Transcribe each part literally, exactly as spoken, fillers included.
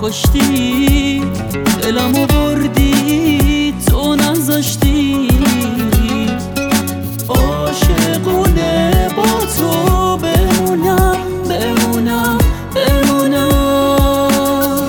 کشتی، دلمو بردی تو نذاشتی. عاشقونه با تو بمونم بمونم بمونم.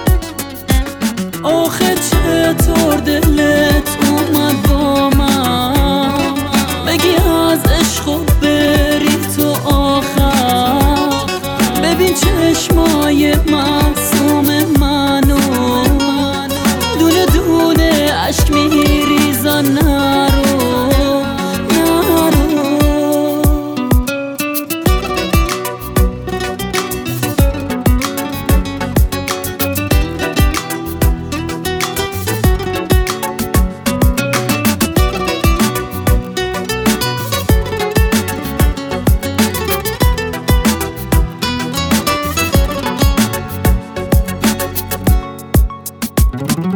آخه چطور دلت اومد با من بگی از عشق و بری تو آخر. ببین چشمای معصوم منو دونه دونه عشق میریزن. نرو Thank